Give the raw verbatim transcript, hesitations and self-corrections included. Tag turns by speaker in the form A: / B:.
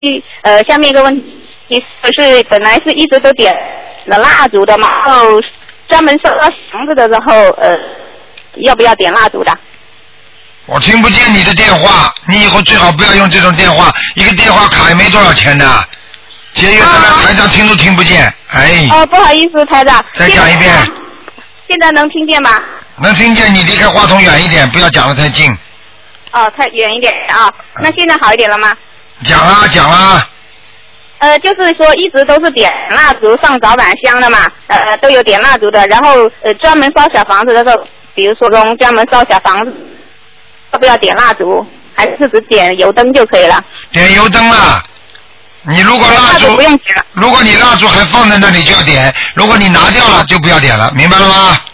A: 呃，下面一个问题是，本来是一直都点了蜡烛的嘛，然后专门烧房子的时候，呃，要不要点蜡烛的？
B: 我听不见你的电话，你以后最好不要用这种电话，一个电话卡也没多少钱的，节约的来台长听都听不见，哎。
A: 哦，不好意思，台长。
B: 再讲一遍。
A: 现在能听见吗？
B: 能听见，你离开话筒远一点，不要讲得太近。
A: 哦，太远一点啊。那现在好一点了吗？
B: 讲啊讲啊。
A: 呃，就是说一直都是点蜡烛上早晚香的嘛，呃，都有点蜡烛的，然后呃专门烧小房子的时候，比如说用专门烧小房子，要不要点蜡烛？还是只点油灯就可以了？
B: 点油灯了。你如果蜡烛
A: 不用点了，
B: 如果你蜡烛还放在那里就要点，如果你拿掉了就不要点了，明白了吗？